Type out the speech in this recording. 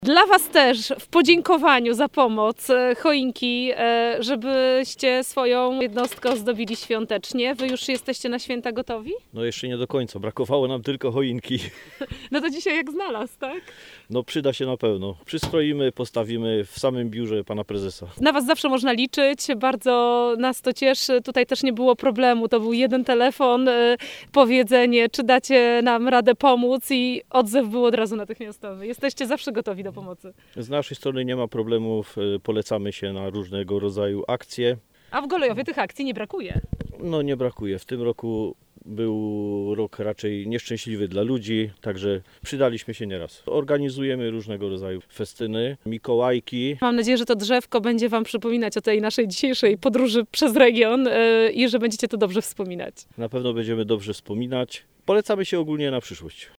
Dla Was też w podziękowaniu za pomoc choinki, żebyście swoją jednostkę ozdobili świątecznie. Wy już jesteście na święta gotowi? No jeszcze nie do końca, brakowało nam tylko choinki. No to dzisiaj jak znalazł, tak? No przyda się na pewno. Przystroimy, postawimy w samym biurze pana prezesa. Na Was zawsze można liczyć, bardzo nas to cieszy. Tutaj też nie było problemu, to był jeden telefon, powiedzenie, czy dacie nam radę pomóc i odzew był od razu natychmiastowy. Jesteście zawsze gotowi do pomocy. Z naszej strony nie ma problemów, polecamy się na różnego rodzaju akcje. A w Golejowie tych akcji nie brakuje. No nie brakuje. W tym roku był rok raczej nieszczęśliwy dla ludzi, także przydaliśmy się nieraz. Organizujemy różnego rodzaju festyny, mikołajki. Mam nadzieję, że to drzewko będzie Wam przypominać o tej naszej dzisiejszej podróży przez region i że będziecie to dobrze wspominać. Na pewno będziemy dobrze wspominać. Polecamy się ogólnie na przyszłość.